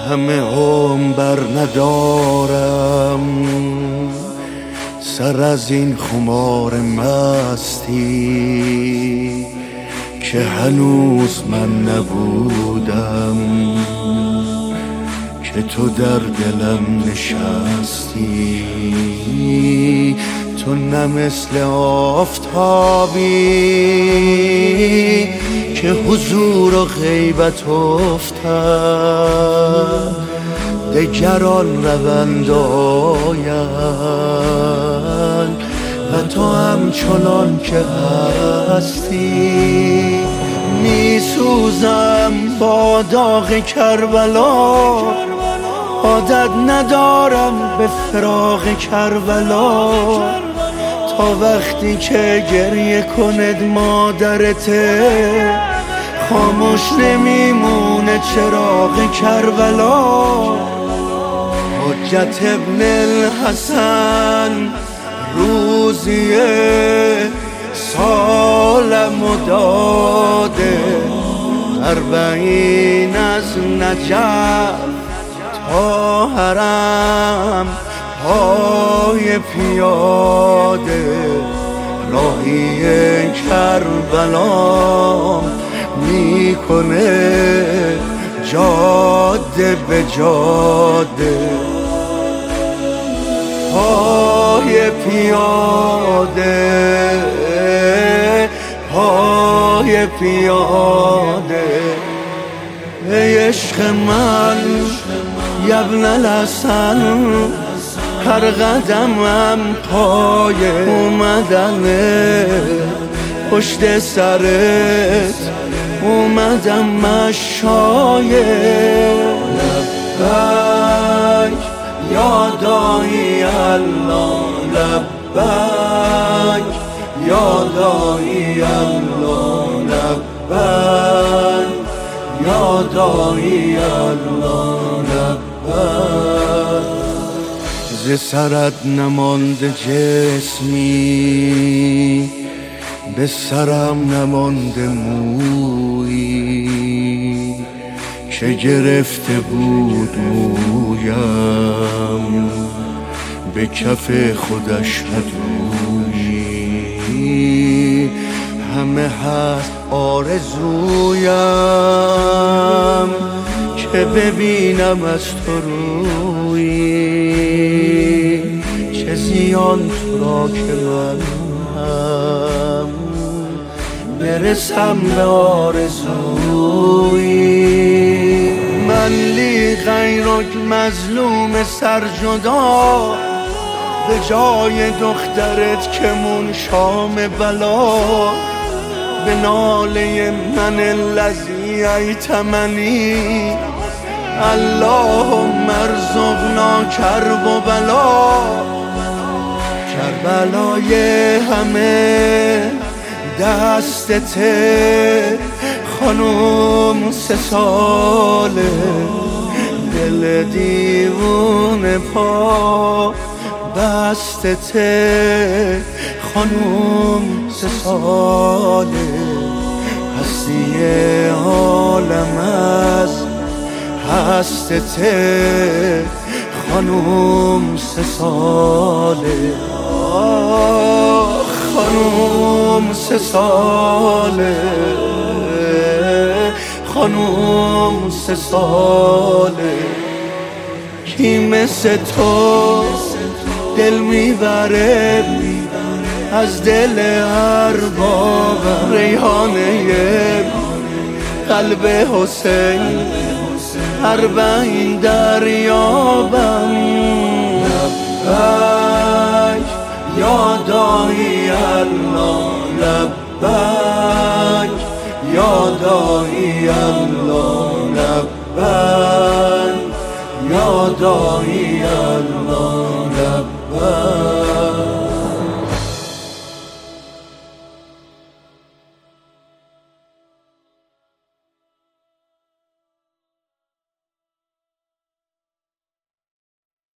همه عمر ندارم سر از این خمار مستی که هنوز من نبودم که تو در دلم نشستی. تو نه مثل آفتابی که حضور و غیبت افتد دگران روند آیند و تو همچنان که هستی. می سوزم با داغ کربلا، عادت ندارم به فراق کربلا. تا وقتی که گریه کند مادرت خاموش نمیمونه چراغ کربلا. حجت ابن الحسن روزیه سالم داده 40 از نجف تا حرم پای پیاده. راهی کربلا میکنه جاده به جاده. پای پیاده پای پیاده. ای عشق من یبن الحسن هر قدمم پای اومدنه، پشت سرت اومدم مشایه. لبیک یا داعی الله، لبیک یا داعی الله، لبیک یا داعی الله، لبیک. ز سرت نمانده جسمی، به سرم نمانده مویی که گرفته بود مویم به کف خودش ندویی. همه هست آرزویم که ببینم از تو رویی. چه زیان تو را که من هم برسم به آرزویی. من لی غیرک مظلوم سرجدا، به جای دخترت که منشام بلا. به ناله من الذی ایتمنی اللهم ارزقنا کرب و بلا. کربلای همه دستته خانوم 3 ساله، دل دیوونه پا بستته خانوم 3 ساله. هستی عالم از هستته خانوم 3 ساله. خانوم 3 ساله، خانوم 3 ساله. کی مثل تو دل میبره از دل اربابم. ریحانه قلب حسین 40 دریابم. لبیک یا داعی الله، لبیک یا داعی الله، لبیک یا داعی